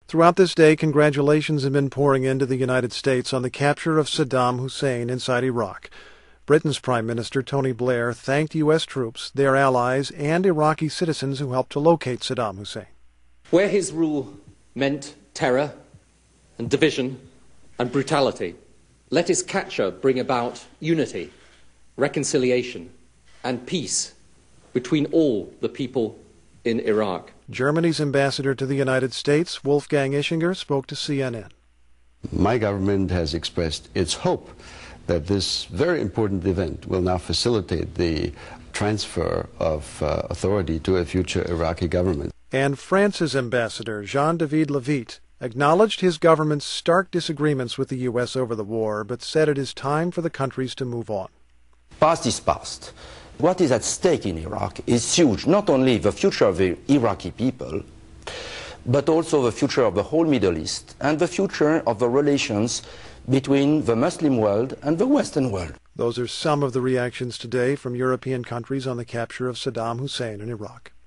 Throughout this day, congratulations have been pouring into the United States on the capture of Saddam Hussein inside Iraq. Britain's Prime Minister Tony Blair thanked U.S. troops, their allies, and Iraqi citizens who helped to locate Saddam Hussein. Where his rule meant terror and division and brutality, let his capture bring about unity, reconciliation, and peace between all the people in Iraq. Germany's ambassador to the United States, Wolfgang Ischinger, spoke to CNN. My government has expressed its hope that this very important event will now facilitate the transfer of authority to a future Iraqi government. And France's ambassador, Jean-David Levitte, acknowledged his government's stark disagreements with the U.S. over the war, but said it is time for the countries to move on. Past is past. What is at stake in Iraq is huge, not only the future of the Iraqi people, but also the future of the whole Middle East and the future of the relations between the Muslim world and the Western world. Those are some of the reactions today from European countries on the capture of Saddam Hussein in Iraq.